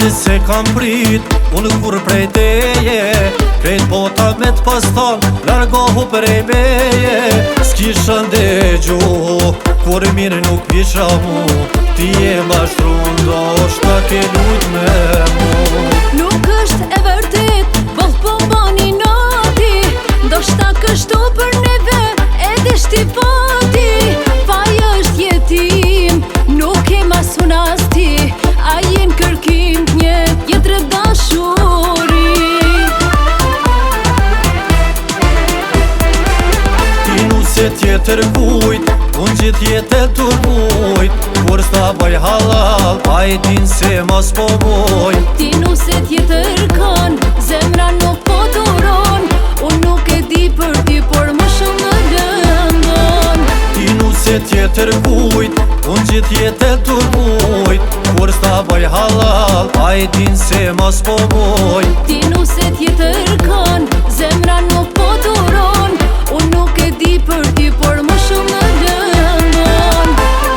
Ti se kam prit, unë kur prej teje Krejt bota me t'pastan, largohu prej meje S'kisha ndegju, kur mirë nuk visha mu Ti e ma shtru ndoshta ke lujt me mu Nuk është e vërtet, bëll po bani nati Ndoshta kështu për neve, edhe shti fati Faj është jetim, nuk e masun as ti A jen kërkim t'nje jetre dashuri Ti nuse tjetër kujt, unë gjith jetë të mujt Kur s'ta baj halal, a e din se mas po boj Ti nuse tjetër kan, zemra nuk po duron Unë nuk e di për ti, por më shumë më lëndon Ti nuse tjetër kujt, unë gjith jetë të mujt Kur s'ta baj halal, a e din se mas po boj Ti nuse tjetër kan, zemra nuk po duron Unë nuk e di për ti, por më shumë më lëndon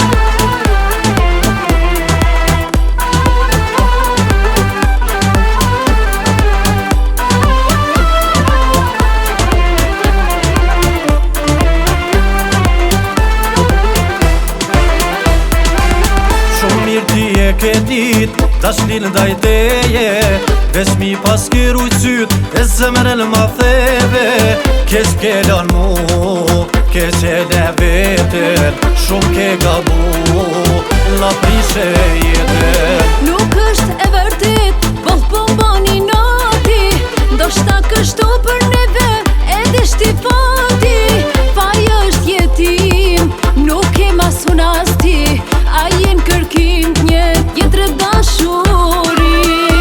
Shumë mirë ti e ke dit, dashnil ndaj teje Vesh mi pas kiru qyt, e zemrën ma theve Ke s'pjellan mu, ke qele vetën Shumë ke gabu, la prishe jetën Nuk është e vërtet, bëll po bani nati Ndoshta kështu për neve, edhe shti fati Faj është jetim, nuk e masun as ti A jen kërkim t'nje jetre dashuri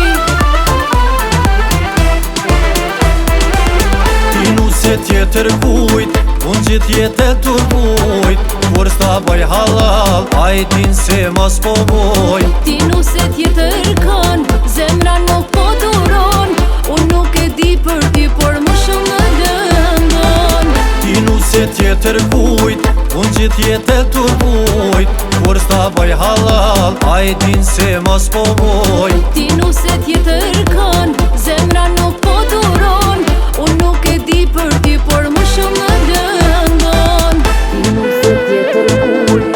Ti nuse tjetër kujt, unë gjith jetë të mujt Kur s'ta baj halal, a e din se mas po boj Ti nuse tjetër kan, zemra nuk po duron Unë nuk e di për ti, por më shumë më lëndon Ti nuse tjetër kujt, unë gjith jetë të mujt Kur s'ta baj halal, a e din se mas po boj Ti nuse tjetër kan, zemra nuk po duron Unë nuk e di për ti, por më shumë më lëndon Ti nuse tjetër kujt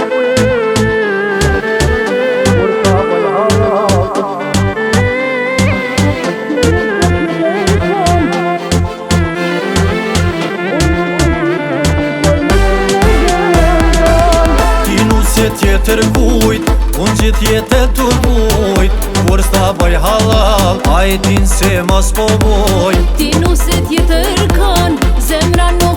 Tjetër kujt, unë gjith jetë të mujt Kur s'ta baj halal, a e din se mas po boj Ti nuse tjetër kan, zemra nuk